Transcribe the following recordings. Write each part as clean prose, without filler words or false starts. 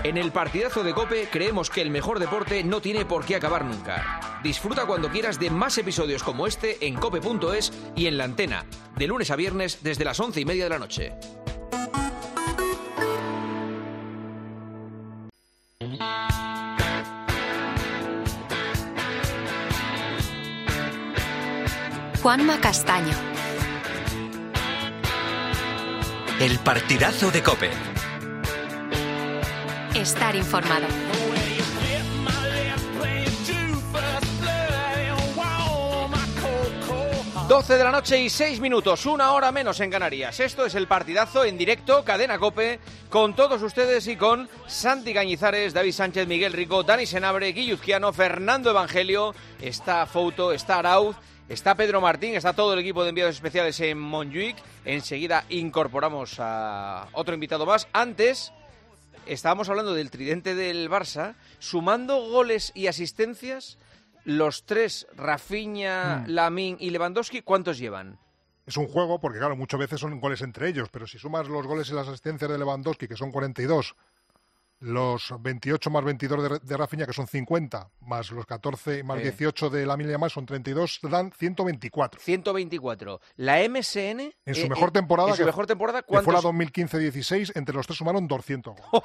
En el partidazo de COPE creemos que el mejor deporte no tiene por qué acabar nunca. Disfruta cuando quieras de más episodios como este en cope.es y en La Antena, de lunes a viernes desde las 11:30 de la noche. Juanma Castaño. El partidazo de COPE. Estar informado. 12 de la noche y 6 minutos, 1 hora menos en Canarias. Esto es el partidazo en directo, Cadena COPE, con todos ustedes y con Santi Cañizares, David Sánchez, Miguel Rico, Dani Senabre, Guilluzquiano, Fernando Evangelio, está Fouto, está Arauz, está Pedro Martín, está todo el equipo de enviados especiales en Montjuic. Enseguida incorporamos a otro invitado más. Antes estábamos hablando del tridente del Barça, sumando goles y asistencias. Los tres, Rafinha, Lamine y Lewandowski, ¿cuántos llevan? Es un juego porque, claro, muchas veces son goles entre ellos, pero si sumas los goles y las asistencias de Lewandowski, que son 42, los 28 más 22 de Rafinha, que son 50, más los 14 más 18 de Lamine Yamal, son 32, dan 124. 124. La MSN... En su mejor temporada, en su mejor temporada, que fue la 2015-16, entre los tres sumaron 200 goles.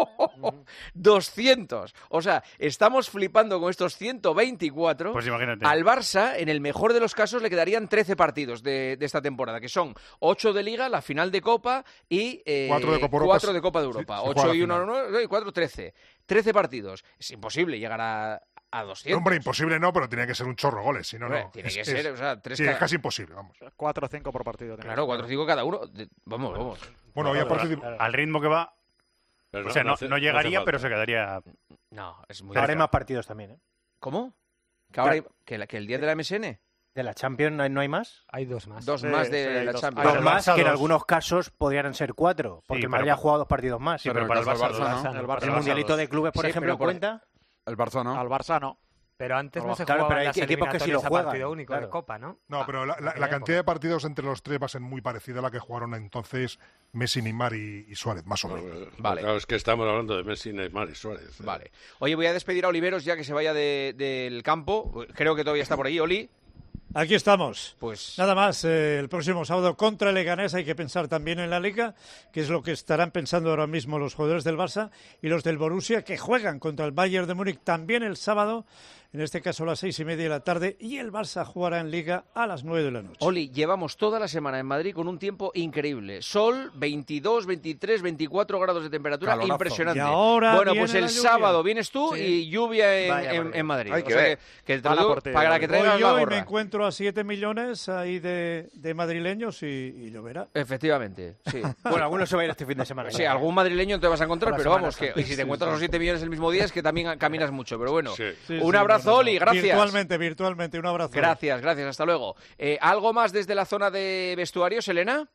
200. O sea, estamos flipando con estos 124. Pues imagínate. Al Barça, en el mejor de los casos, le quedarían 13 partidos de esta temporada, que son 8 de Liga, la final de Copa y 4 de Copa de Europa. Sí, 8 y 1, 9 y 4, 13. 13 partidos. Es imposible llegar a 200. Hombre, imposible no, pero tenía que ser un chorro goles, si no, no. Tiene que ser, o sea, 3 sí, es casi imposible, vamos. 4 o 5 por partido. Claro, 4 o 5 cada uno. Vamos. Bueno, y aparte... Al ritmo que va... Pero o sea, no llegaría, pero se quedaría... No, es muy... Ahora hay más partidos también, ¿eh? ¿Cómo? ¿Que ahora que el día de la MSN? ¿De la Champions no hay más? Hay 2 más. 2 más de la Champions. 2 más, que en algunos casos podrían ser 4, porque el Madrid ha jugado 2 partidos más. Sí, pero para el Barça no. El Mundialito de Clubes, por ejemplo, ¿cuenta? El Barça no. Al Barça no. Pero antes no se claro, jugaban pero hay las equipos que sí lo eliminatorias a juegan, partido único claro. de Copa, ¿no? No, pero la cantidad de partidos entre los tres va a ser muy parecida a la que jugaron entonces Messi, Neymar y Suárez, más o menos. Vale. Claro, es que estamos hablando de Messi, Neymar y Suárez. Vale. Oye, voy a despedir a Oliveros ya que se vaya del campo. Creo que todavía está por ahí, Oli. Aquí estamos. Pues nada más, el próximo sábado contra el Leganés hay que pensar también en la Liga, que es lo que estarán pensando ahora mismo los jugadores del Barça y los del Borussia, que juegan contra el Bayern de Múnich también el sábado, en este caso a las 6:30 de la tarde, y el Barça jugará en Liga a las 9 de la noche. Oli, llevamos toda la semana en Madrid con un tiempo increíble. Sol, 22, 23, 24 grados de temperatura, Calorazo. Impresionante. Y ahora bueno, pues el sábado vienes tú sí. y lluvia en Madrid. Hay o sea que te lo digo para que traigas Voy la yo y gorra. me encuentro a 7 millones ahí de madrileños y lloverá. Efectivamente, sí. Bueno, algunos se va a ir este fin de semana. Sí, algún madrileño te vas a encontrar, Por la pero Semana vamos, que Santa. y si te encuentras los 7 millones el mismo día es que también caminas mucho, pero bueno. Sí. Un abrazo, Oli, gracias. Virtualmente, un abrazo. Gracias, hasta luego. ¿Algo más desde la zona de vestuarios, Elena?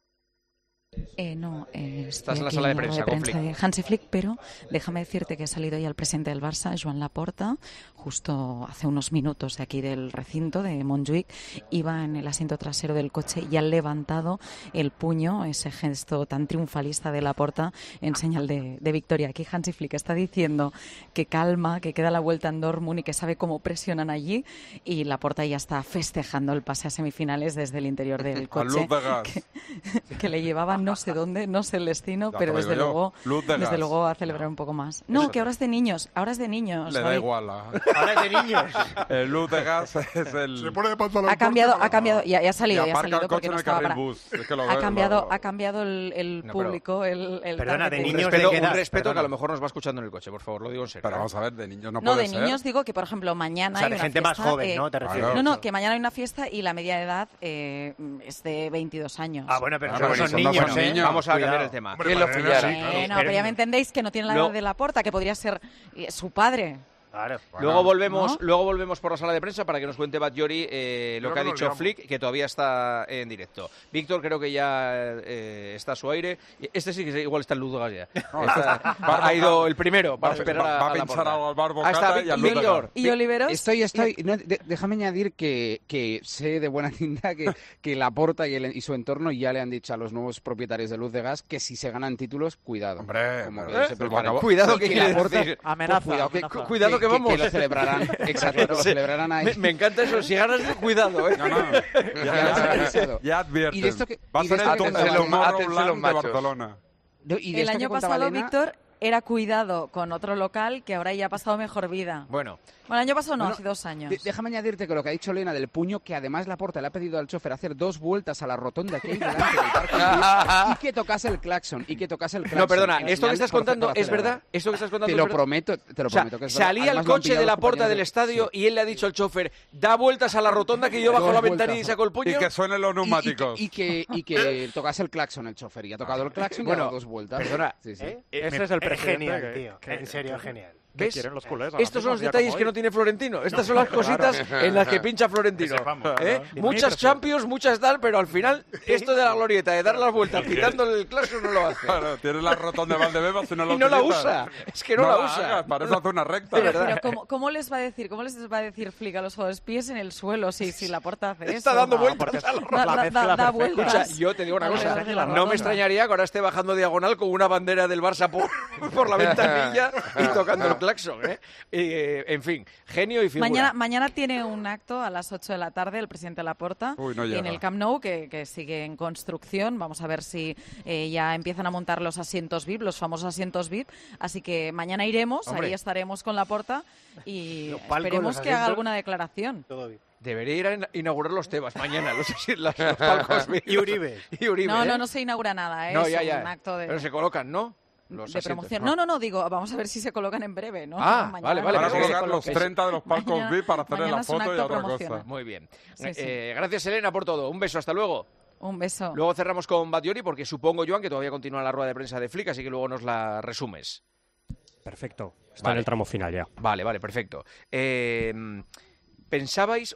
No, Estás en la sala de prensa con Flick. de Hansi Flick, pero déjame decirte que ha salido ya el presidente del Barça, Joan Laporta, justo hace unos minutos de aquí del recinto de Montjuic. Iba en el asiento trasero del coche y ha levantado el puño, ese gesto tan triunfalista de Laporta en señal de victoria. Aquí Hansi Flick está diciendo que calma, que queda la vuelta en Dortmund y que sabe cómo presionan allí, y Laporta ya está festejando el pase a semifinales desde el interior del coche que le llevaba no sé dónde, no sé el destino, pero desde luego a celebrar un poco más. No, que ahora es de niños, Le da igual. Ahora es de niños. El luz de gas es el... Se pone de pantalón. Ha cambiado, ya ha salido porque no en el estaba carril para... bus. Es que lo Ha cambiado el público, el Perdona, de target. niños Un respeto que a lo mejor nos va escuchando en el coche, por favor, lo digo en serio. Pero vamos a ver, de niños no No, puede de ser. niños digo que, por ejemplo, mañana O sea, hay de una gente fiesta, más joven, ¿no? ¿Te refieres? No, que mañana hay una fiesta y la media de edad es de 22 años. Ah, bueno, pero Claro, son son niños, niños. ¿eh? Vamos a cambiar Cuidado. el tema. Hombre, ¿Quién lo para pillara? sí, claro. No, pero ya me entendéis que no tiene la edad de Laporta, que podría ser su padre. Claro. Luego volvemos por la sala de prensa para que nos cuente Batllori lo que ha dicho Flick, que todavía está en directo. Víctor creo que ya está a su aire. Este sí que igual está en Ludogas ya. Ha ido el primero para esperar a va a pinchar algo al Bar Bocata y al Víctor. ¿Y Oliveros? Estoy. No, déjame añadir que sé de buena tinta que Laporta y su entorno ya le han dicho a los nuevos propietarios de Luz de Gas que si se ganan títulos, cuidado. Hombre, cuidado, ¿qué quiere decir? Amenaza. Cuidado que vamos. Que lo celebrarán. Exacto, lo celebrarán ahí. Me encanta eso. Si ganas, cuidado, ¿eh? Ya advierten. Y de esto que, va a ser el Tomorrowland de Barcelona. El año pasado, Víctor, era cuidado con otro local que ahora ya ha pasado mejor vida. Bueno, el año pasado no, hace 2 años. Déjame añadirte que lo que ha dicho Elena del puño, que además Laporta le ha pedido al chofer hacer 2 vueltas a la rotonda que hay delante del parque y que tocase el claxon. No, perdona, ¿esto que estás contando es verdad? ¿Esto que estás contando te lo prometo que es verdad. Salía el coche de la puerta del estadio y él le ha dicho al chofer, da vueltas a la rotonda que yo bajo la ventanilla y saco el puño. Y que suenen los neumáticos. Y que tocase el claxon el chofer. Y ha tocado el claxon y ha dado 2 vueltas. Perdona, ese es el presidente. Genial, tío. En serio, genial. ¿Ves? Los culés, estos son los detalles que no tiene Florentino. Estas son las cositas en las que pincha Florentino. Muchas Champions, muchas tal, pero al final esto de la glorieta, de dar las vueltas quitándole el claxon no lo hace. Claro, tiene la rotonda de Valdebebas y no lo y no la usa. Es que no la usa. Para eso hace una recta. Pero ¿cómo les va a decir Flick a los jugadores pies en el suelo si Laporta hace eso? Está dando vueltas a la rotonda. Da vueltas. Escucha, yo te digo una cosa. No me extrañaría que ahora esté bajando diagonal con una bandera del Barça por la ventanilla y tocando el claxon, en fin, genio y figura. Mañana tiene un acto a las 8 de la tarde el presidente Laporta en el Camp Nou que sigue en construcción. Vamos a ver si ya empiezan a montar los asientos VIP, los famosos asientos VIP. Así que mañana iremos, ahí estaremos con Laporta y esperemos que haga alguna declaración. Todo bien. Debería ir a inaugurar los Tebas mañana, los palcos VIP. Y Uribe. No se inaugura nada, es un acto de... Pero se colocan, ¿no? De promoción. No, digo, vamos a ver si se colocan en breve, ¿no? Vale. Van a colocar los 30 de los palcos VIP para hacerle la foto y otra cosa. Muy bien. Sí. Gracias, Elena, por todo. Un beso, hasta luego. Un beso. Luego cerramos con Batllori porque supongo, Joan, que todavía continúa la rueda de prensa de Flick, así que luego nos la resumes. Perfecto. Está en el tramo final ya. Vale, perfecto. ¿Pensabais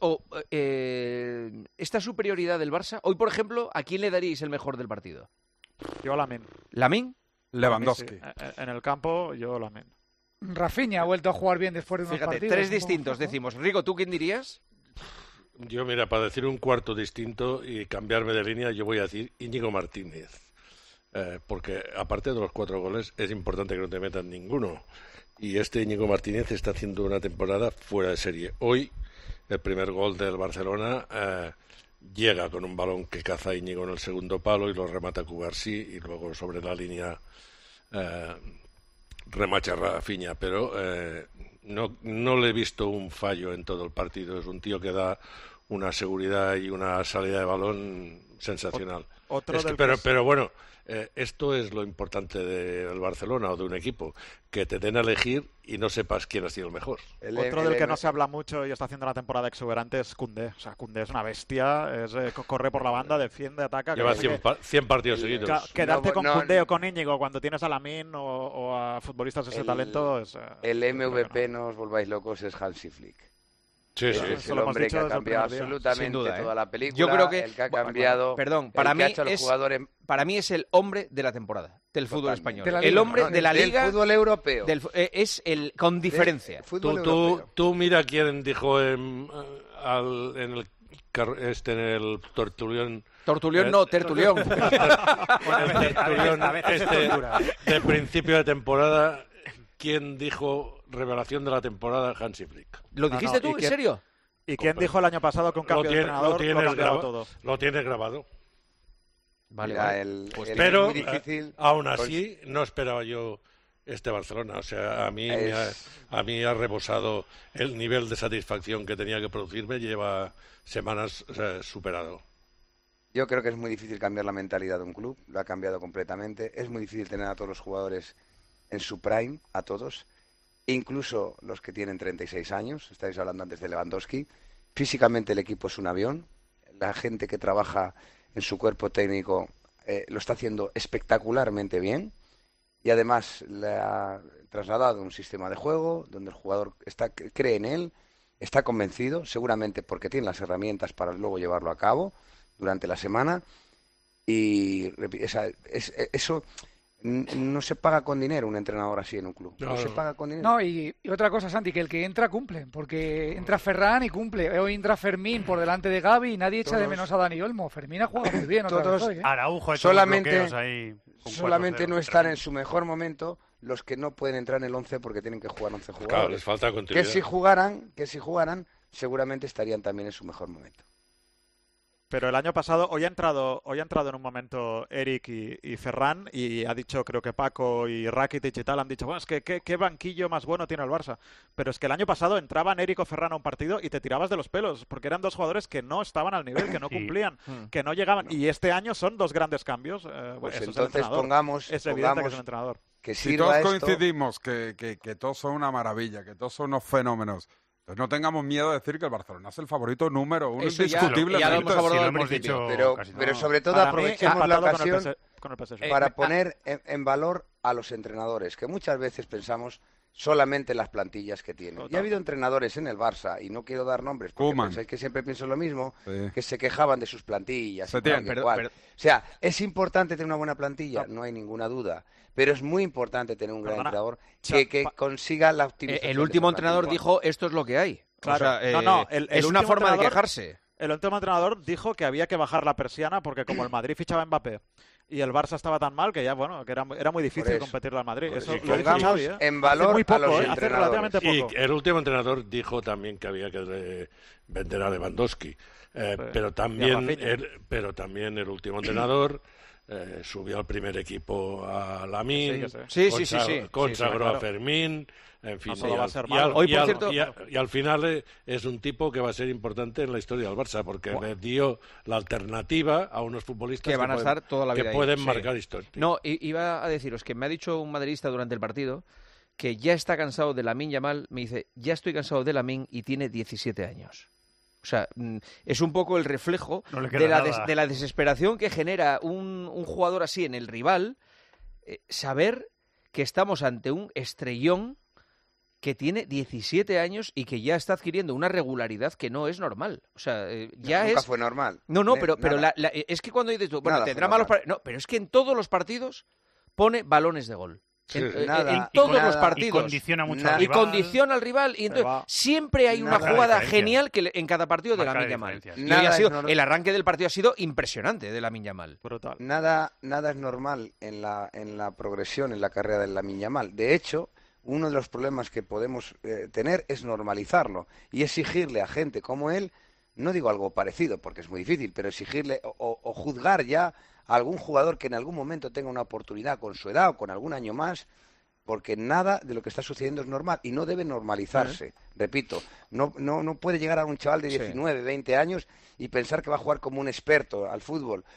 esta superioridad del Barça? Hoy, por ejemplo, ¿a quién le daríais el mejor del partido? Yo a Lamine. ¿Lamine? Lewandowski. En el campo, yo Lamine. Rafinha ha vuelto a jugar bien después de unos partidos. 3 distintos, decimos. Rico, ¿tú quién dirías? Yo, mira, para decir un cuarto distinto y cambiarme de línea, yo voy a decir Íñigo Martínez. Porque aparte de los 4 goles, es importante que no te metan ninguno. Y Íñigo Martínez está haciendo una temporada fuera de serie. Hoy, el primer gol del Barcelona llega con un balón que caza Íñigo en el segundo palo y lo remata Cubarsí y luego sobre la línea remacha Rafinha, pero no le he visto un fallo en todo el partido. Es un tío que da una seguridad y una salida de balón sensacional. Pero bueno, esto es lo importante del Barcelona o de un equipo, que te den a elegir y no sepas quién ha sido el mejor. Otro del que no se habla mucho y está haciendo una temporada exuberante es Koundé. O sea, Koundé es una bestia, corre por la banda, defiende, ataca. Lleva 100 partidos seguidos. Quedarte con Koundé o con Íñigo cuando tienes a Lamine o a futbolistas de ese talento es... el MVP, no os volváis locos, es Hansi Flick. Sí. Es el hombre que ha cambiado absolutamente toda la película. Yo creo que el que ha cambiado. Perdón, para mí es el hombre de la temporada del fútbol español. El hombre de la liga. Del fútbol europeo. Es el con diferencia. Tú mira quién dijo en el Tertulión. Tertulión. De principio de temporada, ¿quién dijo revelación de la temporada? Hansi Flick? ¿Lo dijiste tú? ¿En serio? ¿Y quién dijo el año pasado que un cambio de entrenador lo cambiaba todo? Lo tienes grabado. Vale. Pero aún así no esperaba yo este Barcelona. O sea, a mí ha rebosado el nivel de satisfacción que tenía que producirme. Lleva semanas superado. Yo creo que es muy difícil cambiar la mentalidad de un club. Lo ha cambiado completamente. Es muy difícil tener a todos los jugadores en su prime, a todos. Incluso los que tienen 36 años, estáis hablando antes de Lewandowski. Físicamente el equipo es un avión. La gente que trabaja en su cuerpo técnico lo está haciendo espectacularmente bien. y además le ha trasladado un sistema de juego donde el jugador cree en él, está convencido, seguramente porque tiene las herramientas para luego llevarlo a cabo durante la semana, y eso no se paga con dinero, un entrenador así en un club. No se paga con dinero. No, y otra cosa, Santi, que el que entra cumple, porque entra Ferran y cumple. Hoy entra Fermín por delante de Gavi y nadie echa de menos a Dani Olmo. Fermín ha jugado muy bien. Araujo, solamente no están en su mejor momento los que no pueden entrar en el 11 porque tienen que jugar 11 jugadores. Claro, les falta continuidad. Que si jugaran, seguramente estarían también en su mejor momento. Pero el año pasado, hoy ha entrado en un momento Eric y Ferran, y ha dicho, creo que Paco y Rakitic y tal, han dicho, bueno, es que qué banquillo más bueno tiene el Barça. Pero es que el año pasado entraban Eric o Ferran a un partido y te tirabas de los pelos, porque eran dos jugadores que no estaban al nivel, que no cumplían, que no llegaban. Y este año son dos grandes cambios. Pues eso entonces es evidente que es el entrenador. Si todos coincidimos que todos son una maravilla, que todos son unos fenómenos, pues no tengamos miedo de decir que el Barcelona es el favorito número uno indiscutible. Ya lo hemos abordado al principio. Pero sobre todo aprovechemos la ocasión para poner en valor a los entrenadores, que muchas veces pensamos solamente en las plantillas que tienen. Y ha habido entrenadores en el Barça, y no quiero dar nombres, porque pensáis que siempre pienso lo mismo, que se quejaban de sus plantillas. O sea, es importante tener una buena plantilla, no hay ninguna duda. Pero es muy importante tener un gran entrenador que consiga la optimización. El último entrenador dijo, esto es lo que hay. Claro. O sea, es una forma de quejarse. El último entrenador dijo que había que bajar la persiana porque como el Madrid fichaba a Mbappé y el Barça estaba tan mal que ya, bueno, que era muy difícil competirle al Madrid. Eso lo dijo Xavi, en valor muy poco, a los entrenadores. Hace relativamente poco. Y el último entrenador dijo también que había que vender a Lewandowski. Pero también el último entrenador subió al primer equipo a Lamine, consagró a Fermín, en fin, y al final es un tipo que va a ser importante en la historia del Barça, porque le dio la alternativa a unos futbolistas que van a estar toda la vida que pueden marcar historia. No, iba a deciros que me ha dicho un madridista durante el partido que ya está cansado de Lamine Yamal, me dice, ya estoy cansado de Lamine y tiene 17 años. O sea, es un poco el reflejo de la desesperación que genera un jugador así en el rival, saber que estamos ante un estrellón que tiene 17 años y que ya está adquiriendo una regularidad que no es normal. O sea, nunca fue normal. No, pero es que cuando dices tú, bueno, tendrá malos partidos. No, pero es que en todos los partidos pone balones de gol. En todos los partidos. Y condiciona mucho al rival. Y condiciona al rival. Y entonces siempre hay una jugada genial que en cada partido de Lamine Yamal. El arranque del partido ha sido impresionante de Lamine Yamal. Brutal. Nada es normal en la progresión, en la carrera de Lamine Yamal. De hecho, uno de los problemas que podemos tener es normalizarlo y exigirle a gente como él, no digo algo parecido porque es muy difícil, pero exigirle o juzgar ya a algún jugador que en algún momento tenga una oportunidad con su edad o con algún año más, porque nada de lo que está sucediendo es normal y no debe normalizarse. Repito, no puede llegar a un chaval de 19, 20 años y pensar que va a jugar como un experto al fútbol,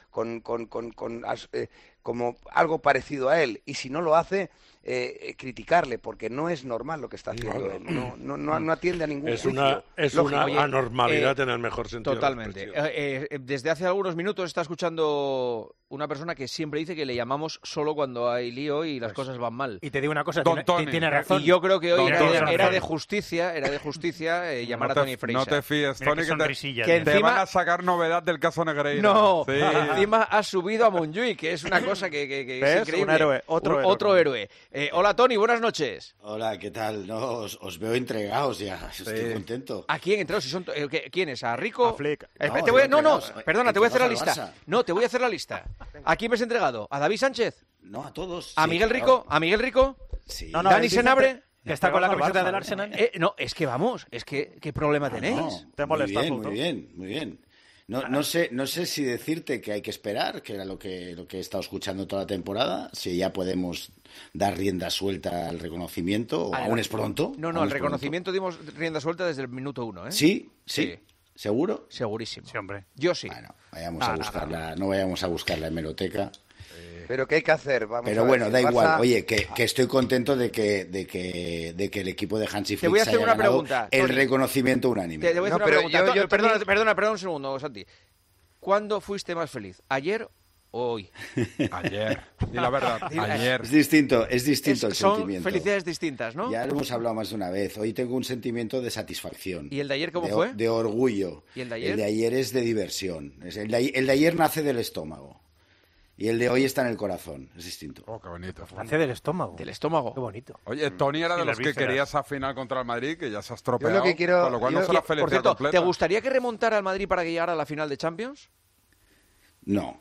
como algo parecido a él, y si no lo hace, criticarle, porque no es normal lo que está haciendo él, no atiende a ningún juicio. Es una anormalidad en el mejor sentido. Totalmente. Desde hace algunos minutos está escuchando una persona que siempre dice que le llamamos solo cuando hay lío y las cosas van mal. Y te digo una cosa, tiene razón. Y yo creo que hoy era de justicia llamar a Toni Freixa. No te fíes, Toni, que te van a sacar novedad del caso Negreira. No, encima ha subido a Montjuïc, que es una cosa que es increíble. Un héroe, otro héroe. Hola, Toni, buenas noches. Hola, ¿qué tal? No, os veo entregados ya, estoy contento. ¿A quién entregados? ¿Quién es? ¿A Rico? A Flick. Perdona, te voy a hacer la lista. No, te voy a hacer la lista. ¿A quién me has entregado? ¿A David Sánchez? No, a todos. ¿A Miguel Rico? ¿A Miguel Rico? Sí. ¿Dani Senabre? ¿Que está con la camiseta del Arsenal? No, es que vamos, ¿qué problema tenéis? Te molesta muy bien. No sé si decirte que hay que esperar, que era lo que he estado escuchando toda la temporada, si ya podemos dar rienda suelta al reconocimiento, o aún es pronto. No, al reconocimiento dimos rienda suelta desde el minuto 1, ¿eh? Sí. ¿Seguro? Segurísimo. Sí, hombre. Yo sí. Bueno, no vayamos a buscar la hemeroteca. Pero ¿qué hay que hacer? Pero bueno, da igual. Oye, que estoy contento de que el equipo de Hansi Flick haya ganado pregunta, el reconocimiento unánime. Te voy a hacer una pregunta. Perdona un segundo, Santi. ¿Cuándo fuiste más feliz? ¿Ayer Hoy. Ayer. Y la verdad, ayer. Es distinto el Son sentimiento. felicidades distintas, ¿no? Ya lo hemos hablado más de una vez. Hoy tengo un sentimiento de satisfacción. ¿Y el de ayer cómo fue? De orgullo. ¿Y el de ayer? El de ayer es de diversión. El de ayer nace del estómago. Y el de hoy está en el corazón. Es distinto. Oh, qué bonito. Nace del estómago. Del estómago. Qué bonito. Oye, Tony era Sí, de las los que vísceras. quería esa final contra el Madrid, que ya se ha estropeado. Yo lo que quiero- con lo cual no yo- son la Por felicidad cierto, completa. ¿te gustaría que remontara al Madrid para que llegara a la final de Champions? No.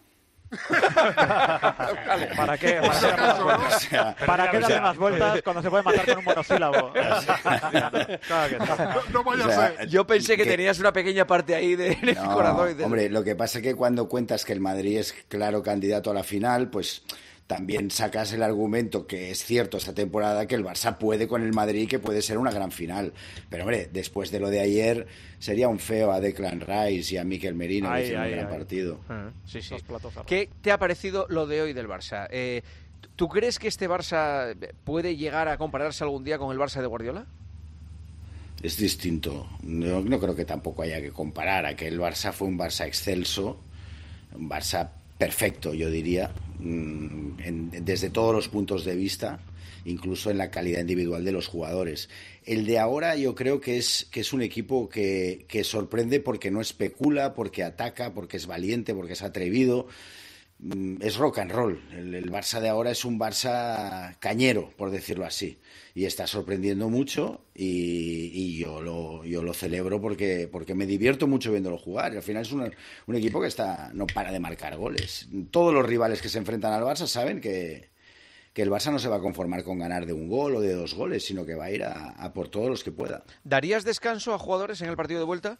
¿Para qué? ¿Para qué darle más vueltas cuando se puede matar con un monosílabo? Claro que sí. No vaya O sea, a ser. Yo pensé que que- tenías una pequeña parte ahí en el No, corazón. y dices, hombre, lo que pasa es que cuando cuentas que el Madrid es claro candidato a la final, pues también sacas el argumento que es cierto esta temporada que el Barça puede con el Madrid y que puede ser una gran final. Pero hombre, después de lo de ayer sería un feo a Declan Rice y a Mikel Merino que hicieron un gran partido. Sí, sí. Los platos arroz. ¿Qué te ha parecido lo de hoy del Barça? ¿Tú crees que este Barça puede llegar a compararse algún día con el Barça de Guardiola? Es distinto. No creo que tampoco haya que comparar. Aquel Barça fue un Barça excelso, un Barça perfecto, yo diría, desde todos los puntos de vista, incluso en la calidad individual de los jugadores. El de ahora yo creo que es un equipo que sorprende porque no especula, porque ataca, porque es valiente, porque es atrevido. Es rock and roll. El Barça de ahora es un Barça cañero, por decirlo así. Y está sorprendiendo mucho y yo lo celebro porque me divierto mucho viéndolo jugar. Y al final es un equipo que no para de marcar goles. Todos los rivales que se enfrentan al Barça saben que el Barça no se va a conformar con ganar de un gol o de 2 goles, sino que va a ir a por todos los que pueda. ¿Darías descanso a jugadores en el partido de vuelta?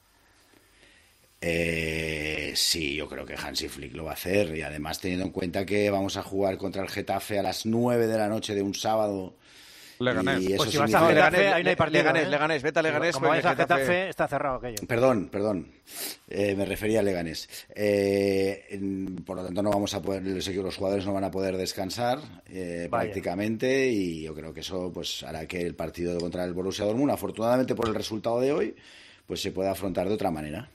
Sí, yo creo que Hansi Flick lo va a hacer y además teniendo en cuenta que vamos a jugar contra el Getafe a las 9 de la noche de un sábado. Leganés. Y eso Pues si vas a significa- Getafe, ahí no hay partido. Leganés, vete a Leganés. Como porque vais a el Getafe- Getafe, está cerrado aquello. Perdón, me refería a Leganés. Por lo tanto, no vamos a poder, los jugadores no van a poder descansar prácticamente y yo creo que eso pues hará que el partido contra el Borussia Dortmund, afortunadamente por el resultado de hoy, pues se pueda afrontar de otra manera.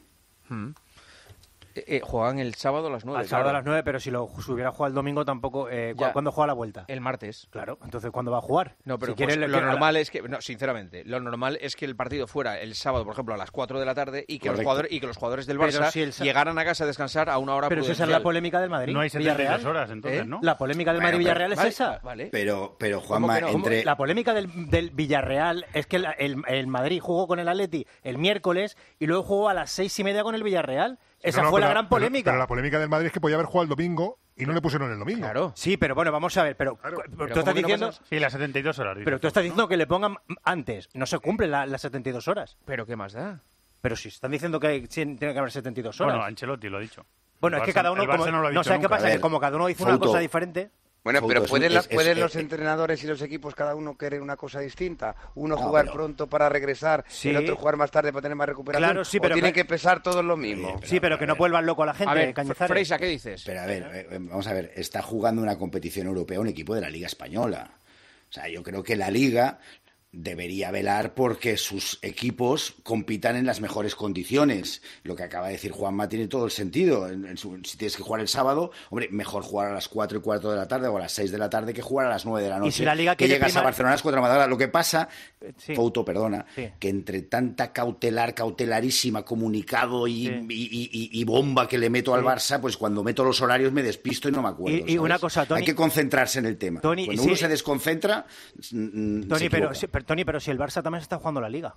Juegan el sábado a las 9. Al sábado a las 9, pero si hubiera jugado el domingo tampoco... Ya. ¿Cuándo juega la vuelta? El martes. Claro, entonces ¿cuándo va a jugar? No, pero Si quiere, pues, le- lo normal es que, no, sinceramente, lo normal es que el partido fuera el sábado, por ejemplo, a las 4 de la tarde y que los jugadores del Pero Barça si llegaran a casa a descansar a una hora Pero si esa es prudencial. la polémica del Madrid. No hay Villarreal. 72 horas, entonces, ¿no? La polémica del Bueno, Madrid-Villarreal Vale, es esa. Vale. Pero Juanma, ¿Cómo que no? entre... La polémica del Villarreal es que el Madrid jugó con el Atleti el miércoles y luego jugó a las 6:30 con el Villarreal. Esa No, fue pero la gran polémica. Pero la polémica del Madrid es que podía haber jugado el domingo y no le pusieron el domingo. Claro. Sí, pero bueno, vamos a ver. Pero Pero tú ¿cómo estás que no diciendo... pasa? Sí, las 72 horas. Pero tú estás diciendo que le pongan antes. No se cumplen las 72 horas. ¿Pero qué más da? Pero si están diciendo que tiene que haber 72 horas. Bueno, Ancelotti lo ha dicho. Bueno, El es que Barça- cada uno... el Barça como- no lo ha dicho sé qué nunca. pasa, A que ver, como cada uno dice una Fouto. cosa diferente... Bueno, pero Fouto, ¿pueden los entrenadores y los equipos cada uno querer una cosa distinta? Uno No, jugar pero- pronto para regresar, Sí. el otro jugar más tarde para tener más recuperación. Claro, sí, ¿O pero tienen que- que pesar todos lo mismo? Sí, pero que no vuelvan loco a la gente, A ver, Cañizares. Freisa, ¿qué dices? Pero a ver, vamos a ver, está jugando una competición europea un equipo de la Liga Española. O sea, yo creo que la Liga debería velar porque sus equipos compitan en las mejores condiciones. Lo que acaba de decir Juanma tiene todo el sentido. Si tienes que jugar el sábado, hombre, mejor jugar a las 4:15 de la tarde o a las 6 de la tarde que jugar a las 9 de la noche. si la Liga que quiere llegas a primar- Barcelona a las 4 de la madrugada. Lo que pasa, Sí. Fouto, perdona, Sí. que entre tanta cautelarísima, comunicado y, Sí. y bomba que le meto al Barça, pues cuando meto los horarios me despisto y no me acuerdo. Y ¿sabes? una cosa, Toni- Hay que concentrarse en el tema. Toni, Cuando sí. uno se desconcentra, se Toni, equivoca. pero si el Barça también se está jugando la Liga.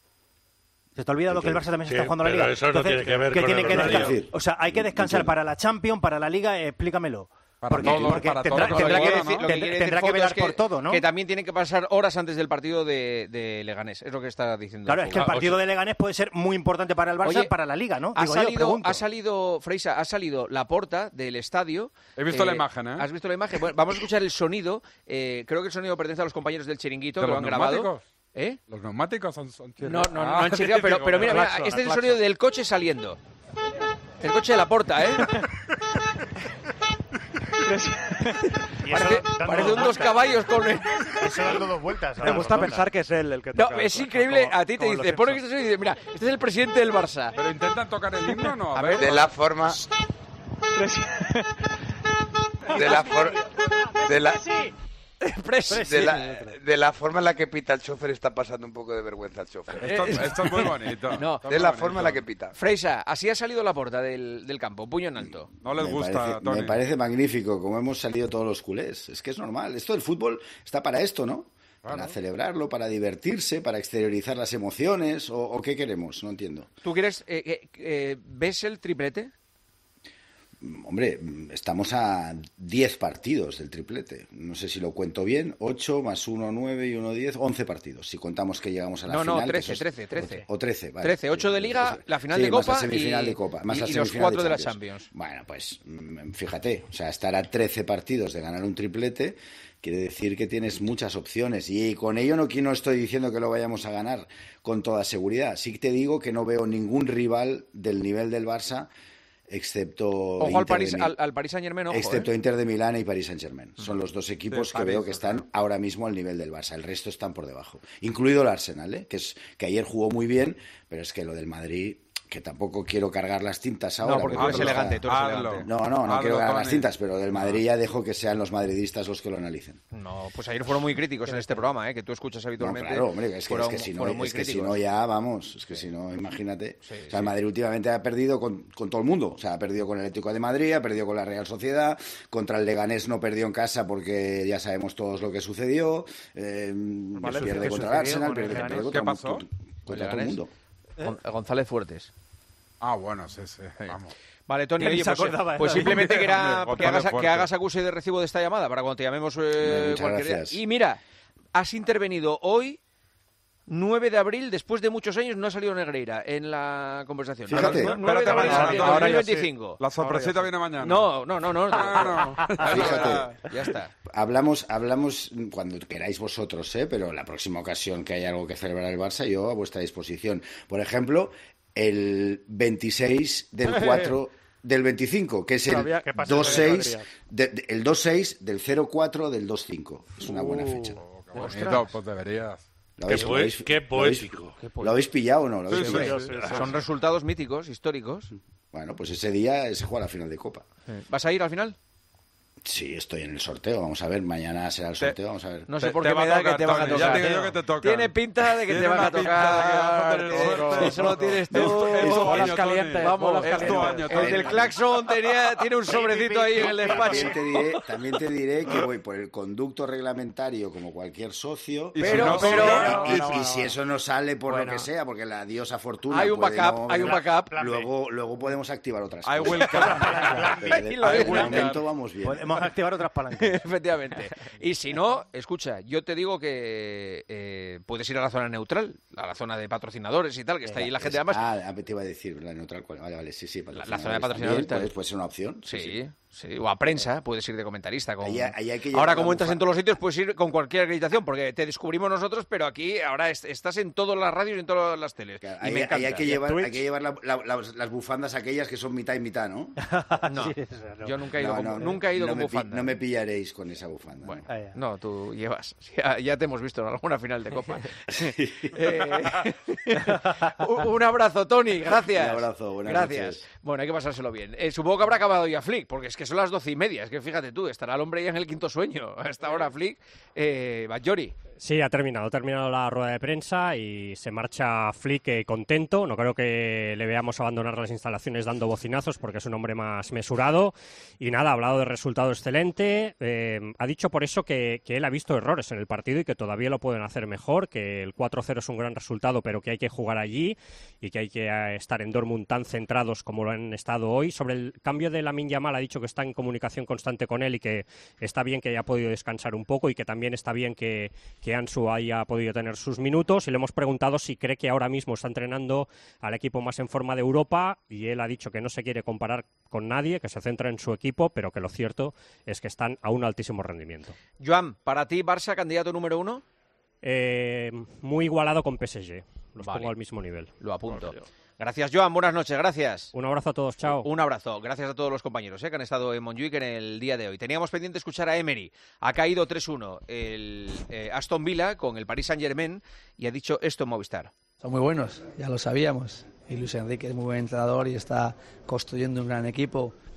¿Se te ha olvidado que el Barça también se Sí, está jugando la pero Liga? eso no tiene que ver con tiene el que horario. descansar. O sea, hay que descansar para la Champions, para la Liga, explícamelo. Para Porque todo, tendrá para todo, tendrá todo que igual, decir- ¿no? Lo que quiere decir tendrá que Fouto velar es por todo, ¿no? Que también tienen que pasar horas antes del partido de Leganés. Es lo que está diciendo. Claro, es que el Fouto. partido de Leganés puede ser muy importante para el Barça, Oye, para la Liga, ¿no? Ha Digo yo, pregunto. salido, Freisa, ha salido Laporta del estadio. He visto la imagen, ¿eh? ¿Has visto la imagen? Bueno, vamos a escuchar el sonido. Creo que el sonido pertenece a los compañeros del Chiringuito ¿De que lo los han grabado. neumáticos? ¿Eh? Los neumáticos son No, chirriados. no han chirriado, pero mira, mira, claxon, este es el claxon. sonido del coche saliendo. El coche de Laporta, ¿eh? Y eso dando Parece dos un dos vueltas. caballos con el... Eso dando 2 vueltas. a Me la gusta rotonda. pensar que es él el que No, toca. es increíble. Como- A ti te como dice, los pone que Simpsons. este sonido y dice, mira, este es el presidente del Barça. Pero intentan tocar el himno o no. A ver. De la forma... de la forma en la que pita el chofer está pasando un poco de vergüenza el chofer. Esto es muy bonito. No, de la forma en la que pita. Freisa, así ha salido Laporta del campo, puño en alto. No les gusta, Tony. Me parece magnífico, como hemos salido todos los culés. Es que es normal. Esto del fútbol está para esto, ¿no? Claro. Para celebrarlo, para divertirse, para exteriorizar las emociones, o ¿qué queremos? No entiendo. ¿Tú quieres, ves el triplete? Hombre, estamos a 10 partidos del triplete. No sé si lo cuento bien. 8 más 1, 9 y 1, 10, 11 partidos. Si contamos que llegamos a la final. No, 13. O 13, vale. 13, 8 de Liga, la final de Copa más la semifinal de Copa, más la y semifinal los 4 de la Champions. Champions. Bueno, pues fíjate, o sea, estar a 13 partidos de ganar un triplete quiere decir que tienes muchas opciones. Y con ello no estoy diciendo que lo vayamos a ganar con toda seguridad. Sí que te digo que no veo ningún rival del nivel del Barça, excepto ojo al Paris Saint-Germain, ojo, excepto Inter de Milán y Paris Saint-Germain. Son los dos equipos que veo que están ahora mismo al nivel del Barça. El resto están por debajo, incluido el Arsenal, que ayer jugó muy bien, pero es que lo del Madrid, que tampoco quiero cargar las tintas ahora. No, porque tú eres elegante, No quiero cargar las tintas, pero del Madrid ya dejo que sean los madridistas los que lo analicen. No, pues ayer fueron muy críticos en este programa, que tú escuchas habitualmente. No, claro, hombre, es que si no ya, vamos, es que si no, imagínate. O sea, el Madrid últimamente ha perdido con todo el mundo. O sea, ha perdido con el Atlético de Madrid, ha perdido con la Real Sociedad, contra el Leganés no perdió en casa porque ya sabemos todos lo que sucedió, pierde contra el Arsenal, pierde contra todo el mundo. González Fuertes. Ah, bueno, sí, vamos. Vale, Tony, oye, pues simplemente que hagas acuse de recibo de esta llamada para cuando te llamemos cualquier día. Y mira, has intervenido hoy, 9 de abril, después de muchos años, no ha salido Negreira en la conversación. Fíjate. 9 de abril, ahora 2025. La sorpresita viene mañana. No. Fíjate. Ya está. Hablamos cuando queráis vosotros, pero la próxima ocasión que haya algo que celebrar el Barça, yo a vuestra disposición. Por ejemplo, el 26 del 4 del 25, que es el 2-6 el 2-6 del 0-4 del 2-5. Es una buena fecha. Qué bonito, pues deberías. Qué poético. ¿Lo habéis pillado o no? Son resultados míticos, históricos. Bueno, pues ese día se juega la final de Copa. ¿Vas a ir al final? Sí, estoy en el sorteo. Vamos a ver, mañana será el sorteo. Vamos a ver. No sé por qué me da que te van a tocar. Ya te digo que te toca. Tiene pinta de que te van a tocar. Eso lo tienes tú. Bolas calientes. Vamos, el del claxon tiene un sobrecito ahí en el despacho. También te diré que voy por el conducto reglamentario como cualquier socio. Y si eso no sale por lo que sea, porque la diosa fortuna hay un backup. Luego podemos activar otras cosas. De momento vamos bien. Podemos activar otras palancas. Efectivamente. Y si no, escucha, yo te digo que puedes ir a la zona neutral, a la zona de patrocinadores y tal, que está ahí la gente además. Te iba a decir la neutral. Vale, sí. La zona de patrocinadores puede ser una opción. Sí, o a prensa, puedes ir de comentarista. Ahora, como entras en todos los sitios, puedes ir con cualquier acreditación, porque te descubrimos nosotros, pero aquí ahora estás en todas las radios y en todas las teles. Claro, hay que llevar las bufandas aquellas que son mitad y mitad, ¿no? No, yo nunca he ido con bufanda. No me pillaréis con esa bufanda. Bueno, no, tú llevas. Ya te hemos visto en alguna final de Copa. Un abrazo, Tony, gracias. Un abrazo, buenas noches. Bueno, hay que pasárselo bien. Supongo que habrá acabado ya Flick, porque es que son las 12:30. Es que fíjate tú, estará el hombre ya en el quinto sueño. Hasta ahora Flick. Bajori. Sí, ha terminado la rueda de prensa y se marcha Flick contento. No creo que le veamos abandonar las instalaciones dando bocinazos porque es un hombre más mesurado. Y nada, ha hablado de resultado excelente. Ha dicho por eso que él ha visto errores en el partido y que todavía lo pueden hacer mejor, que el 4-0 es un gran resultado, pero que hay que jugar allí y que hay que estar en Dortmund tan centrados como lo han estado hoy. Sobre el cambio de Lamine Yamal ha dicho que está en comunicación constante con él y que está bien que haya podido descansar un poco y que también está bien que Ansu haya podido tener sus minutos, y le hemos preguntado si cree que ahora mismo está entrenando al equipo más en forma de Europa, y él ha dicho que no se quiere comparar con nadie, que se centra en su equipo, pero que lo cierto es que están a un altísimo rendimiento. Joan, ¿para ti Barça candidato número 1? Muy igualado con PSG. Los pongo al mismo nivel. Lo apunto. Gracias, Joan. Buenas noches. Gracias. Un abrazo a todos. Chao. Un abrazo. Gracias a todos los compañeros que han estado en Montjuic en el día de hoy. Teníamos pendiente escuchar a Emery. Ha caído 3-1 el Aston Villa con el Paris Saint-Germain y ha dicho esto en Movistar. Son muy buenos, ya lo sabíamos. Y Luis Enrique es muy buen entrenador y está construyendo un gran equipo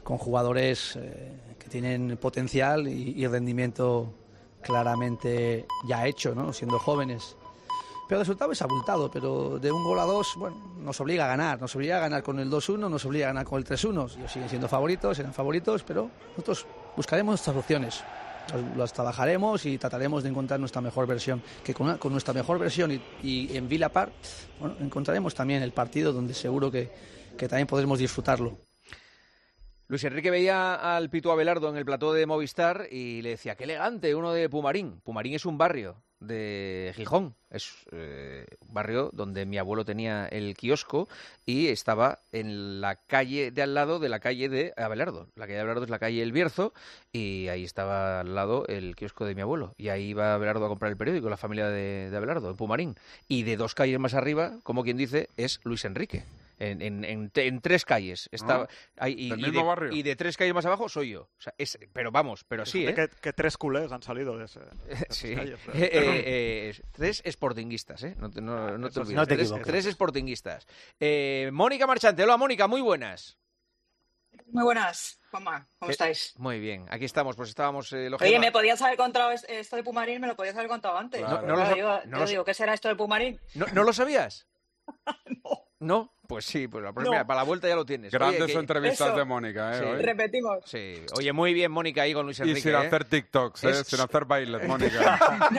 con jugadores que tienen potencial y rendimiento claramente ya hecho, ¿no? Siendo jóvenes. Pero el resultado es abultado, pero de 1-2, bueno, nos obliga a ganar. Nos obliga a ganar con el 2-1, nos obliga a ganar con el 3-1. Ellos siguen siendo favoritos, serán favoritos, pero nosotros buscaremos nuestras opciones. Las trabajaremos y trataremos de encontrar nuestra mejor versión. Que con nuestra mejor versión y en Villa Park, bueno, encontraremos también el partido donde seguro que también podremos disfrutarlo. Luis Enrique veía al Pitu Abelardo en el plató de Movistar y le decía, qué elegante, uno de Pumarín. Pumarín es un barrio de Gijón, es un barrio donde mi abuelo tenía el kiosco y estaba en la calle de al lado de la calle de Abelardo. La calle de Abelardo es la calle El Bierzo y ahí estaba al lado el kiosco de mi abuelo. Y ahí iba Abelardo a comprar el periódico, la familia de Abelardo, en Pumarín. Y de 2 calles más arriba, como quien dice, es Luis Enrique. En 3 calles. Está, ¿Del mismo barrio? Y de 3 calles más abajo soy yo. O sea, pero vamos, pero sí, ¿eh? Que 3 culés han salido de esas sí. calles. 3 sportinguistas, ¿eh? No te olvides. No te equivoques. 3 sportinguistas. Mónica Marchante. Hola, Mónica, muy buenas. Muy buenas, Juanma. ¿Cómo estáis? Muy bien, aquí estamos. Pues estábamos... Oye, me podías haber contado esto de Pumarín, me lo podías haber contado antes. Claro. Digo, ¿qué será esto de Pumarín? ¿No lo sabías? ¿No? Pues sí, pues mira, para la vuelta ya lo tienes. Grandes entrevistas de Mónica, sí. Hoy. Repetimos. Sí. Oye, muy bien, Mónica, ahí con Luis Enrique. Y sin hacer TikToks, sin hacer bailes, Mónica.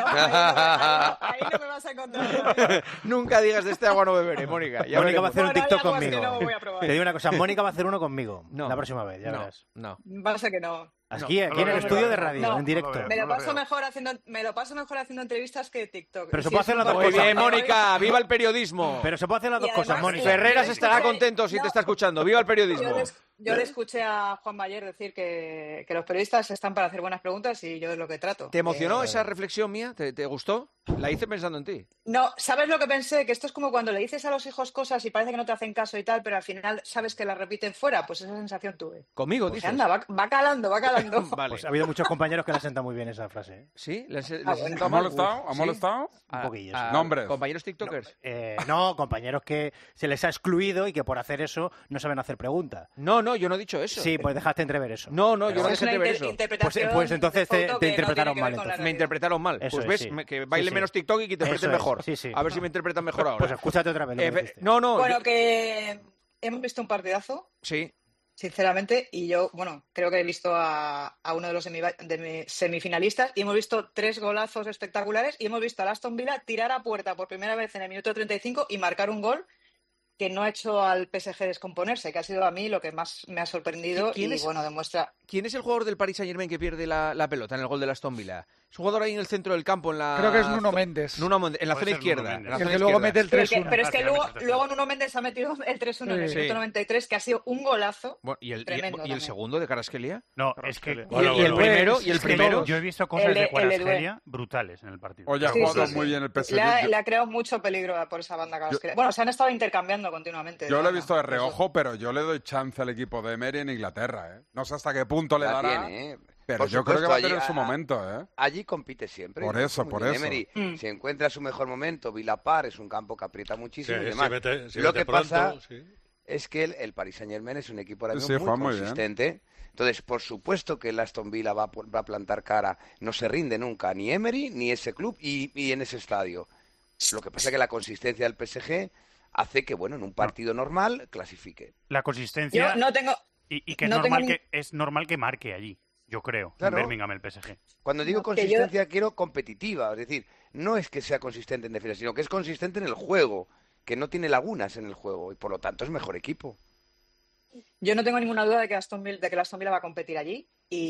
Ahí no me vas a encontrar. Nunca digas de este agua no beberé, Mónica. Ya Mónica va a hacer un TikTok conmigo. No voy a probar. Te digo una cosa, Mónica va a hacer uno conmigo la próxima vez, ya verás. No. Va a ser que no. Aquí en el estudio de radio, en directo. Me lo paso mejor haciendo entrevistas que TikTok. Pero se puede hacer las dos cosas. Muy bien, Mónica, viva el periodismo. Pero se puede hacer las dos cosas, Mónica. Ferreras estará contento si te está escuchando. Viva el periodismo. Yo le escuché a Juan Mayer decir que los periodistas están para hacer buenas preguntas y yo es lo que trato. ¿Te emocionó esa reflexión mía? ¿Te gustó? La hice pensando en ti. No, ¿sabes lo que pensé? Que esto es como cuando le dices a los hijos cosas y parece que no te hacen caso y tal, pero al final sabes que las repiten fuera. Pues esa sensación tuve. ¿Conmigo, pues dices? Anda, va calando. Vale. Pues ha habido muchos compañeros que le sentado muy bien esa frase. ¿eh? ¿Sí? ¿Ha molestado? ¿Ha molestado? Un poquillo. ¿Nombres? ¿Compañeros tiktokers? No, compañeros que se les ha excluido y que por hacer eso no saben hacer preguntas. No, yo no he dicho eso. Sí, pues dejaste entrever eso. No, yo no dejé entrever eso. Pues entonces te interpretaron mal. Me interpretaron mal. Eso pues ves, sí. Que baile menos TikTok y que interpreten mejor. Sí. A ver si me interpretan mejor ahora. Pues escúchate otra vez. No. Bueno, que hemos visto un partidazo. Sí. Sinceramente, y yo, creo que he visto a uno de los semifinalistas y hemos visto 3 golazos espectaculares y hemos visto a Aston Villa tirar a puerta por primera vez en el minuto 35 y marcar un gol que no ha hecho al PSG descomponerse, que ha sido a mí lo que más me ha sorprendido demuestra... ¿Quién es el jugador del Paris Saint-Germain que pierde la pelota en el gol de Aston Villa? Es un jugador ahí en el centro del campo, Creo que es Nuno Méndez. En la zona izquierda. El que luego mete el 3-1. Pero es que luego Nuno Méndez ha metido el 3-1 en el minuto 93, que ha sido un golazo. Bueno, ¿y el segundo de Kvaratskhelia? No, es que... ¿Y el primero? Yo he visto cosas de Kvaratskhelia brutales en el partido. Oye, ha jugado muy bien el PSG. Le ha creado mucho peligro por esa banda Kvaratskhelia. Bueno, se han estado intercambiando continuamente. Yo lo he visto de reojo, pero yo le doy chance al equipo de Emery en Inglaterra, ¿eh? No sé hasta qué punto le dará... Pero yo creo que va a tener su momento, ¿eh? Allí compite siempre. Por eso. Emery, si encuentra su mejor momento, Villa Park es un campo que aprieta muchísimo y demás. Lo que pasa es que el Paris Saint-Germain es un equipo ahora mismo muy consistente. Entonces, por supuesto que el Aston Villa va a plantar cara. No se rinde nunca ni Emery ni ese club y en ese estadio. Lo que pasa es que la consistencia del PSG hace que, en un partido normal clasifique. La consistencia... Yo no tengo... Y que es normal que marque allí. Yo creo, claro. En Birmingham el PSG. Cuando digo consistencia quiero competitiva, es decir, no es que sea consistente en defensa, sino que es consistente en el juego, que no tiene lagunas en el juego y por lo tanto es mejor equipo. Yo no tengo ninguna duda de que el Aston Villa va a competir allí,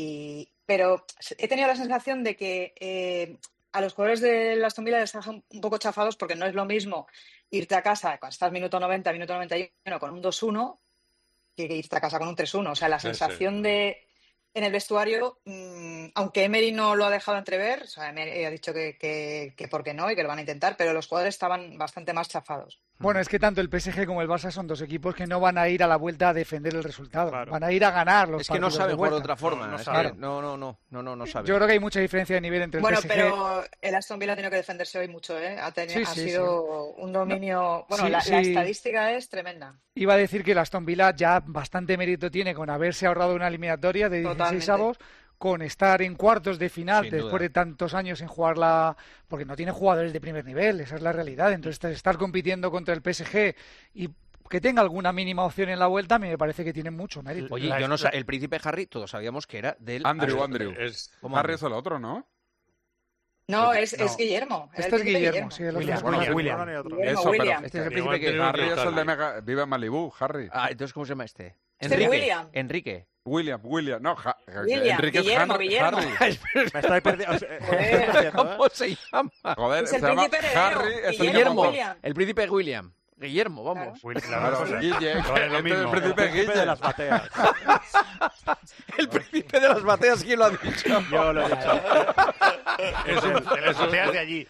pero he tenido la sensación de que a los jugadores del Aston Villa les dejan un poco chafados porque no es lo mismo irte a casa cuando estás minuto 90, minuto 91 con un 2-1 que irte a casa con un 3-1. O sea, la sensación de en el vestuario, aunque Emery no lo ha dejado entrever, o sea, Emery ha dicho que por qué no y que lo van a intentar, pero los jugadores estaban bastante más chafados. Bueno, es que tanto el PSG como el Barça son dos equipos que no van a ir a la vuelta a defender el resultado, van a ir a ganar los Es que no partidos de saben jugar de vuelta. otra forma. No es saben. que no saben. Yo creo que hay mucha diferencia de nivel entre el Bueno, PSG... pero el Aston Villa ha tenido que defenderse hoy mucho, ¿eh? Ha sido un dominio... Bueno, Sí, la sí. estadística es tremenda. Iba a decir que el Aston Villa ya bastante mérito tiene con haberse ahorrado una eliminatoria de 16avos, con estar en cuartos de final Sin después duda. de tantos años en jugarla, porque no tiene jugadores de primer nivel, esa es la realidad. Entonces, estar compitiendo contra el PSG y que tenga alguna mínima opción en la vuelta, a mí me parece que tiene mucho mérito. Oye, yo no el príncipe Harry, todos sabíamos que era del... Andrew. ¿Cómo Harry es el otro, ¿no? No, es Guillermo. Era el Este es príncipe Guillermo, sí, el otro es William. Guillermo, William. Este es el príncipe que... Harry es el de Mega... Vive en Malibú, Harry. Ah, entonces, ¿cómo se llama este? Este es William. Enrique. William. No, William, Enrique Guillermo, es Guillermo. Harry. Me estoy perdiendo. ¿Cómo se llama? Joder, Es el se llama príncipe heredero. Harry. Es el Guillermo. William. El príncipe William. Guillermo, vamos. Claro, Guille. Es lo Este es el mismo. príncipe El príncipe Guille. de las bateas. El príncipe de las bateas, ¿quién lo ha dicho? Yo lo he dicho. De las bateas de allí.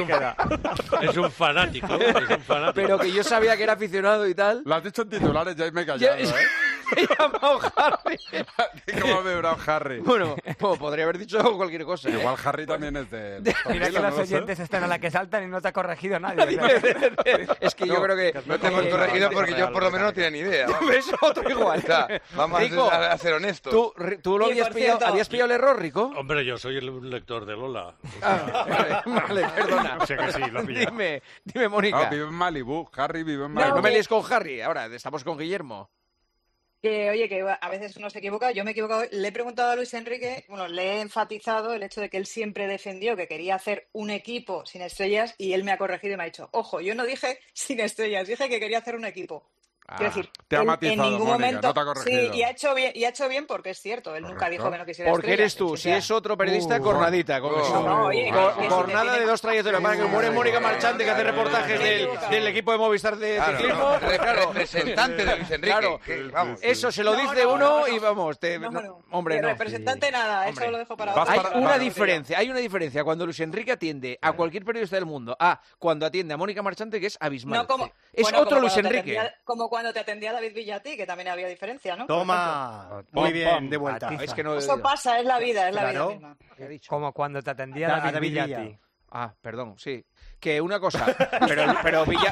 Es un fanático. Pero que yo sabía que era aficionado y tal. Lo has dicho en titulares, ya me he callado, ¿eh? Me he llamado Harry. ¿Cómo ha vibrado Harry? Bueno, podría haber dicho cualquier cosa. Igual Harry también es de... Mira que los oyentes están a la que saltan y no te ha corregido nadie. Es que yo creo que... No te hemos corregido porque yo por lo menos no tenía ni idea. ¿Ves? Otro igual. O sea, vamos Rico, a ser honestos. ¿Tú lo Y, habías por pillado, cierto- habías pillado el error, Rico? Hombre, yo soy el lector de Lola. Vale, perdona. O sea que sí, lo has pillado. Dime, Mónica. No, vive en Malibú. Harry vive en No, Malibú. no me líes con Harry. Ahora estamos con Guillermo. Que, oye, que a veces uno se equivoca. Yo me he equivocado. Le he preguntado a Luis Enrique, bueno, le he enfatizado el hecho de que él siempre defendió que quería hacer un equipo sin estrellas y él me ha corregido y me ha dicho, ojo, yo no dije sin estrellas, dije que quería hacer un equipo. Quiero decir, te ha él matizado, en ningún Mónica, momento... no te ha corregido. Sí, y ha hecho bien porque es cierto, él nunca dijo que no quisiera Porque estrellas. eres tú. o Si sea, es otro periodista, cornadita. Con eso. No, oye, que si Jornada te tiene- de dos trayectorias. Para que muere Mónica Marchante, que hace reportajes del equipo de Movistar de ciclismo. Claro. Representante de Luis Enrique. Claro. que, vamos. Eso se lo dice uno y vamos. Hombre, de no. representante nada, eso lo dejo para otro. Hay una diferencia cuando Luis Enrique atiende a cualquier periodista del mundo cuando atiende a Mónica Marchante, que es abismal. No, como, Es bueno, otro como Luis cuando te Enrique. como cuando te atendía David Villati, que también había diferencia, ¿no? Por Toma. Muy bien, de vuelta. Es que no Eso pasa, es la vida, Claro. misma. Como cuando te atendía David David Villa. Villati. Perdón, sí. Que una cosa, pero Villa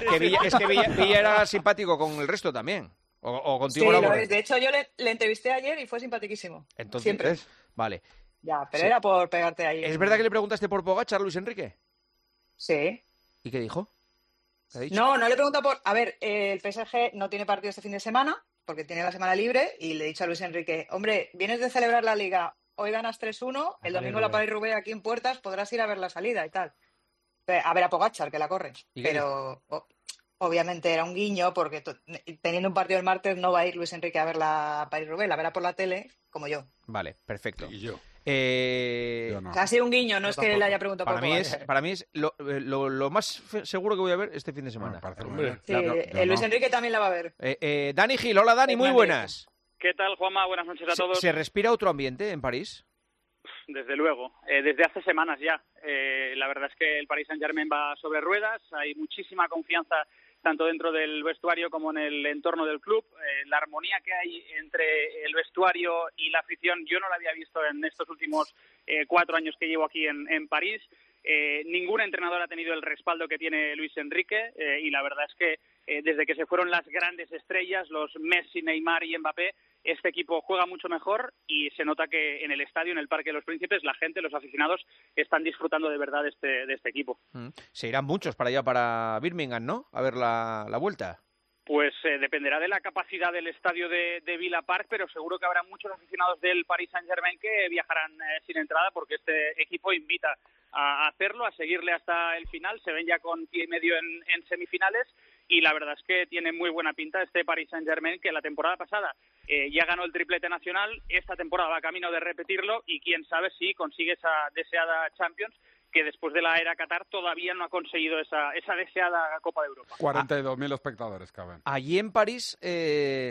era simpático con el resto también. O Sí, contigo lo Laura. es. De hecho, yo le entrevisté ayer y fue simpaticísimo. Entonces, Siempre. Vale. Ya, pero Sí. era por pegarte ahí. ¿Es verdad que le preguntaste por Pogačar, Luis Enrique? Sí. ¿Y qué dijo? ¿Qué ha dicho? No le pregunto por... A ver, el PSG no tiene partido este fin de semana, porque tiene la semana libre, y le he dicho a Luis Enrique, hombre, vienes de celebrar la Liga, hoy ganas 3-1, el domingo la París-Roubaix aquí en Puertas, podrás ir a ver la salida y tal. A ver a Pogačar, que la corre. ¿Y qué Pero obviamente era un guiño, porque teniendo un partido el martes no va a ir Luis Enrique a ver la París-Roubaix, la verá por la tele, como yo. Vale, perfecto. Y yo. O sea, ha sido un guiño, no es que le haya preguntado por Pogačar. Para mí es lo más seguro que voy a ver este fin de semana. Sí, Luis Enrique también la va a ver. Dani Gil, hola Dani, muy buenas. ¿Qué tal, Juanma? Buenas noches a todos. ¿Se respira otro ambiente en París? Desde luego, desde hace semanas ya. La verdad es que el Paris Saint-Germain va sobre ruedas, hay muchísima confianza tanto dentro del vestuario como en el entorno del club. La armonía que hay entre el vestuario y la afición yo no la había visto en estos últimos 4 años que llevo aquí en París. Ningún entrenador ha tenido el respaldo que tiene Luis Enrique y la verdad es que desde que se fueron las grandes estrellas, los Messi, Neymar y Mbappé, este equipo juega mucho mejor y se nota que en el estadio, en el Parque de los Príncipes, la gente, los aficionados, están disfrutando de verdad de este equipo. Se irán muchos para allá, para Birmingham, ¿no? A ver la vuelta. Pues dependerá de la capacidad del estadio de Villa Park, pero seguro que habrá muchos aficionados del Paris Saint-Germain que viajarán sin entrada porque este equipo invita a hacerlo, a seguirle hasta el final. Se ven ya con pie y medio en semifinales y la verdad es que tiene muy buena pinta este Paris Saint-Germain, que la temporada pasada ya ganó el triplete nacional, esta temporada va camino de repetirlo y quién sabe si consigue esa deseada Champions, que después de la era Qatar todavía no ha conseguido esa deseada Copa de Europa. 42.000 espectadores caben. Allí en París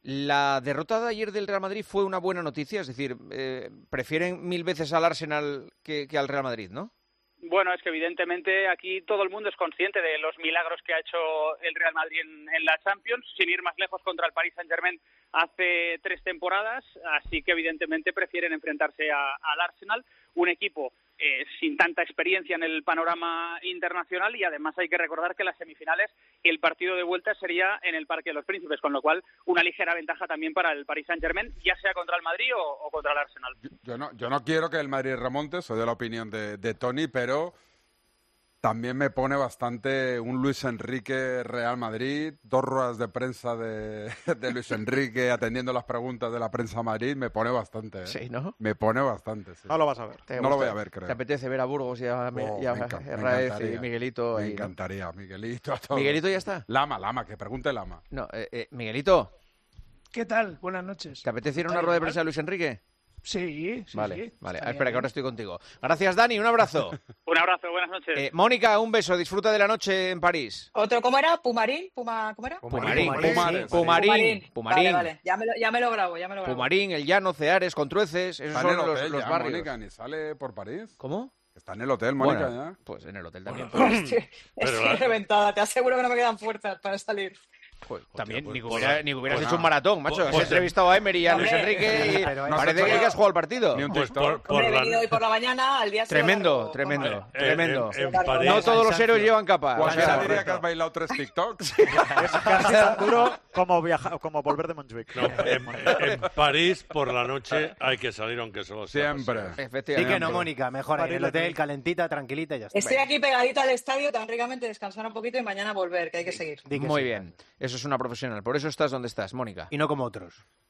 La derrota de ayer del Real Madrid fue una buena noticia, es decir, prefieren 1000 veces al Arsenal que al Real Madrid, ¿no? Bueno, es que evidentemente aquí todo el mundo es consciente de los milagros que ha hecho el Real Madrid en la Champions, sin ir más lejos contra el Paris Saint-Germain hace 3 temporadas, así que evidentemente prefieren enfrentarse al Arsenal, un equipo sin tanta experiencia en el panorama internacional, y además hay que recordar que las semifinales, el partido de vuelta sería en el Parque de los Príncipes, con lo cual una ligera ventaja también para el Paris Saint-Germain, ya sea contra el Madrid o contra el Arsenal. Yo no quiero que el Madrid remonte, soy de la opinión de Tony, pero también me pone bastante un Luis Enrique Real Madrid, 2 ruedas de prensa de Luis Enrique atendiendo las preguntas de la prensa Madrid, me pone bastante. ¿eh? Sí, ¿no? Me pone bastante, sí. No lo vas a ver. No lo voy a ver, creo. ¿Te apetece ver a Burgos y a Raez y Miguelito? Me encantaría, Miguelito. A todos. ¿Miguelito ya está? Lama, que pregunte Lama. No, Miguelito. ¿Qué tal? Buenas noches. ¿Te apetece ir a una rueda de prensa de Luis Enrique? Sí. Vale. Espera, que ahora estoy contigo. Gracias, Dani. Un abrazo. Un abrazo, buenas noches. Mónica, un beso. Disfruta de la noche en París. Otro, ¿cómo era? ¿Pumarín? ¿Cómo era? Pumarín. Vale. Ya me lo grabo. Pumarín, El Llano, Ceares, Contrueces. Esos son los barrios. Mónica, ¿ni sale por París? ¿Cómo? Está en el hotel, Mónica, bueno, ya. Pues en el hotel también. Estoy reventada. Te aseguro que no me quedan fuerzas para salir. Pues, también, ni que hubieras hecho un maratón, macho. Has entrevistado a Emery y a Luis Enrique y parece que has jugado al partido. He venido hoy por la mañana, al día siguiente. Tremendo. París, no todos los héroes llevan capa. Cualquiera diría que has bailado 3 TikToks. Es casi tan duro como volver de Montjuic. No, en París, por la noche, hay que salir aunque solo sea. Siempre. Sí que no, Mónica. Mejor en el hotel, calentita, tranquilita y ya está. Estoy aquí pegadita al estadio, tan ricamente descansar un poquito y mañana volver, que hay que seguir. Muy bien. Eso es una profesional. Por eso estás donde estás, Mónica. Y no como otros.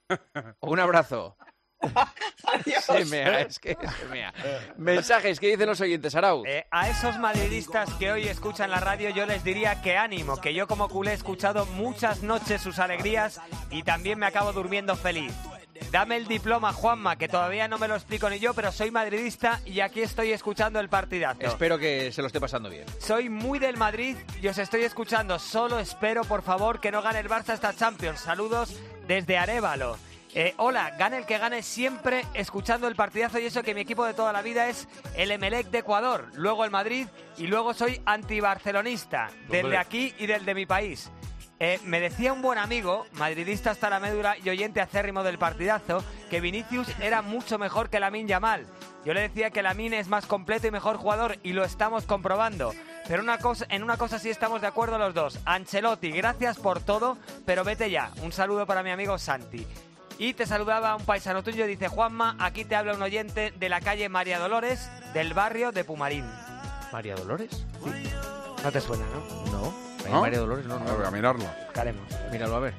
Un abrazo. Adiós. Se mea. Mensajes, ¿qué dicen los oyentes, Arau? A esos madridistas que hoy escuchan la radio yo les diría que ánimo, que yo como culé he escuchado muchas noches sus alegrías y también me acabo durmiendo feliz. Dame el diploma, Juanma, que todavía no me lo explico ni yo, pero soy madridista y aquí estoy escuchando el partidazo. Espero que se lo esté pasando bien. Soy muy del Madrid y os estoy escuchando. Solo espero, por favor, que no gane el Barça esta Champions. Saludos desde Arévalo. Hola, gane el que gane, siempre escuchando el partidazo, y eso que mi equipo de toda la vida es el Emelec de Ecuador, luego el Madrid y luego soy antibarcelonista, del de aquí y del de mi país. Me decía un buen amigo, madridista hasta la médula y oyente acérrimo del partidazo, que Vinicius era mucho mejor que Lamine Yamal. Yo le decía que Lamine es más completo y mejor jugador y lo estamos comprobando. Pero en una cosa sí estamos de acuerdo los dos. Ancelotti, gracias por todo, pero vete ya. Un saludo para mi amigo Santi. Y te saludaba un paisano tuyo, dice Juanma, aquí te habla un oyente de la calle María Dolores, del barrio de Pumarín. ¿María Dolores? Sí. No te suena, ¿no? No. María Dolores, no. Voy a mirarlo. Buscaremos. Míralo, a ver.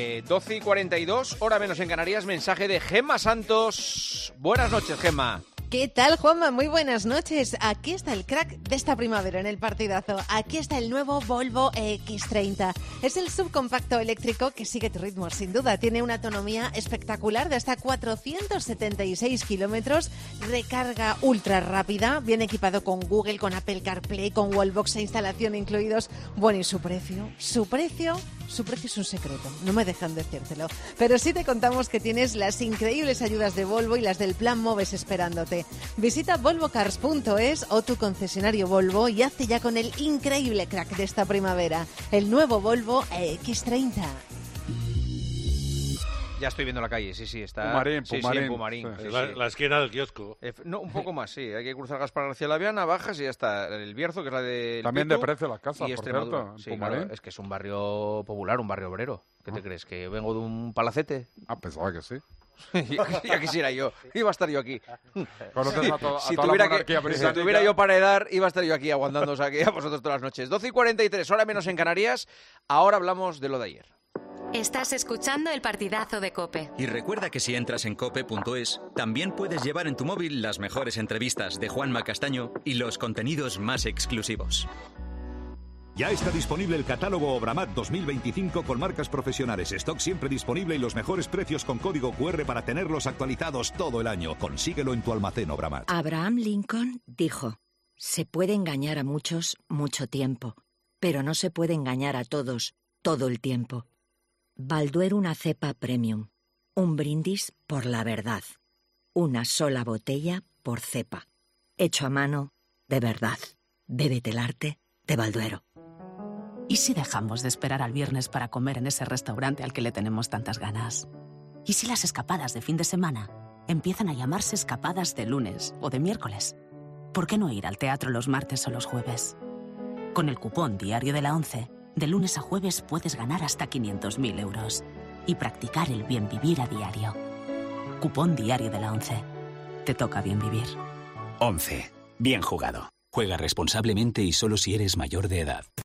12:42, hora menos en Canarias, mensaje de Gemma Santos. Buenas noches, Gemma. ¿Qué tal, Juanma? Muy buenas noches. Aquí está el crack de esta primavera en el partidazo. Aquí está el nuevo Volvo X30. Es el subcompacto eléctrico que sigue tu ritmo, sin duda. Tiene una autonomía espectacular de hasta 476 kilómetros, recarga ultra rápida, bien equipado con Google, con Apple CarPlay, con Wallbox e instalación incluidos. Bueno, ¿y su precio? Su precio es un secreto, no me dejan decírtelo. Pero sí te contamos que tienes las increíbles ayudas de Volvo y las del Plan Moves esperándote. Visita volvocars.es o tu concesionario Volvo y hazte ya con el increíble crack de esta primavera, el nuevo Volvo X30. Ya estoy viendo la calle, sí, está... Pumarín. Sí, en Pumarín. Sí. Sí, La esquina del kiosco. No, un poco más, sí. Hay que cruzar Gaspar García Laviana, bajas y ya está. El Bierzo, que es la de... También de precio las casas, y por cierto, en Sí, Pumarín. claro, es que es un barrio popular, un barrio obrero. ¿Qué te crees? ¿Que vengo de un palacete? Pensaba que sí. Ya quisiera yo. Iba a estar yo aquí. Conoces a toda Si la monarquía británica. Si tuviera yo para edad, iba a estar yo aquí aguantándoos aquí a vosotros todas las noches. 12:43, hora menos en Canarias. Ahora hablamos de lo de ayer. Estás escuchando el partidazo de COPE. Y recuerda que si entras en cope.es, también puedes llevar en tu móvil las mejores entrevistas de Juanma Castaño y los contenidos más exclusivos. Ya está disponible el catálogo Obramat 2025 con marcas profesionales, stock siempre disponible y los mejores precios con código QR para tenerlos actualizados todo el año. Consíguelo en tu almacén Obramat. Abraham Lincoln dijo: se puede engañar a muchos mucho tiempo, pero no se puede engañar a todos todo el tiempo. Balduero, una cepa premium. Un brindis por la verdad. Una sola botella por cepa. Hecho a mano, de verdad. Bébete el arte de Balduero. ¿Y si dejamos de esperar al viernes para comer en ese restaurante al que le tenemos tantas ganas? ¿Y si las escapadas de fin de semana empiezan a llamarse escapadas de lunes o de miércoles? ¿Por qué no ir al teatro los martes o los jueves? Con el cupón Diario de la ONCE, de lunes a jueves puedes ganar hasta 500.000 euros y practicar el bien vivir a diario. Cupón Diario de la ONCE. Te toca bien vivir. 11. Bien jugado. Juega responsablemente y solo si eres mayor de edad.